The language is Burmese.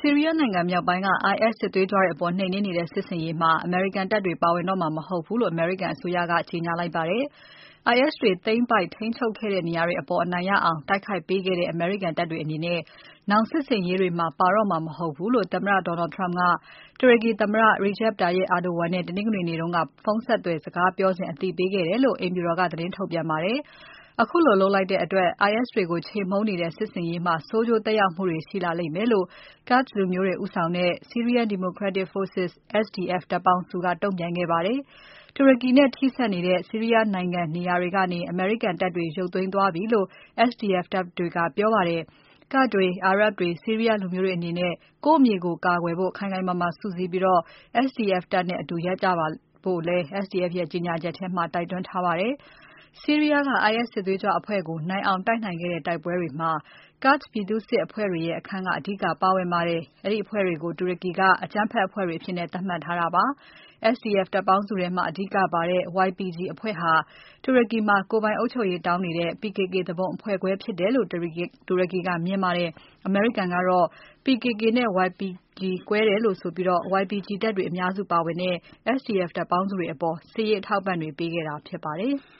ဆီးရီးယားနိုင်ငံမြောက်ပိုင်းက IS စစ်သွေးကြွတွေအပေါ်နှိမ်နင်းနေတဲ့စစ်ဆင်ရေးမှာ အမေရိကန်တပ်တွေပါဝင်တော့မှာ မဟုတ်ဘူးလို့ အမေရိကန်အစိုးရက ကြေညာလိုက်ပါတယ်။ IS တွေသိမ်းပိုက်ထိန်းချုပ်ခဲ့တဲ့နေရာတွေအပေါ်အနိုင်ရအောင် တိုက်ခိုက်ပေးခဲ့တဲ့ အမေရိကန်တပ်တွေအနေနဲ့ နောင်စစ်ဆင်ရေးတွေမှာ ပါတော့မှာ မဟုတ်ဘူးလို့ သမ္မတ Donald Trump ကတူရကီသမ္မတ Recep Tayyip Erdogan နဲ့ တနင်္ဂနွေနေ့က ဖုန်းဆက်သွယ်စကားပြောစဉ် အသိပေးခဲ့တယ်လို့ အိမ်ဖြူတော်က သတင်းထုတ်ပြန်ပါတယ်။ ခုလိုလုပ်လိုက်တဲ့အတွက် IS တွေကိုချေမှုန်းနေတဲ့စစ်ဆင်ရေးမှာ ဆိုးကျိုးသက်ရောက်မှုတွေရှိလာလိမ့်မယ်လို့ Kurd လူမျိုးတွေဦးဆောင်တဲ့ Syrian Democratic Forces (SDF) တပ်ပေါင်းစုက တုံ့ပြန်ခဲ့ပါတယ်။ တူရကီနဲ့ထိစပ်နေတဲ့ ဆီးရီးယားနိုင်ငံနေရာတွေကနေ အမေရိကန်တပ်တွေ ရုပ်သိမ်းသွားပြီလို့ SDF တပ်တွေက ပြောပါတယ်။ Kurd တွေ၊ အာရပ်တွေ၊ ဆီးရီးယားလူမျိုးတွေအနေနဲ့ ကိုယ့်မြေကိုကာကွယ်ဖို့ ခိုင်ခိုင်မာမာစုစည်းပြီး SDF တပ်နဲ့အတူရပ်ကြပါလို့လည်း SDF ရဲ့ကြေညာချက်ထဲမှာ တိုက်တွန်းထားပါတယ်။ ဆီးရီးယားက IS စစ်သွေးကြွအဖွဲ့ကို နိုင်အောင်တိုက်နိုင်ခဲ့တဲ့တိုက်ပွဲတွေမှာ Kurd ပြည်သူ့စစ်အဖွဲ့တွေရဲ့ အခန်းက အဓိကပါဝင်ပါတယ်။ အဲဒီအဖွဲ့တွေကို တူရကီက အကြမ်းဖက်အဖွဲ့တွေအဖြစ် သတ်မှတ်ထားတာပါ။ SDF တပ်ပေါင်းစုထဲမှာ အဓိကပါတဲ့ YPG အဖွဲ့ဟာ တူရကီမှာ ကိုယ်ပိုင်အုပ်ချုပ်ရေးတောင်းနေတဲ့ PKK သူပုန်အဖွဲ့ခွဲဖြစ်တယ်လို့ တူရကီကမြင်ပါတယ်။ အမေရိကန်ကတော့ PKK နဲ့ YPG ကွဲတယ်လို့ဆိုပြီး YPG တပ်တွေအများစုပါဝင်တဲ့ SDF တပ်ပေါင်းစုတွေအပေါ် စစ်ရေးအထောက်အပံ့တွေပေးခဲ့တာဖြစ်ပါတယ်။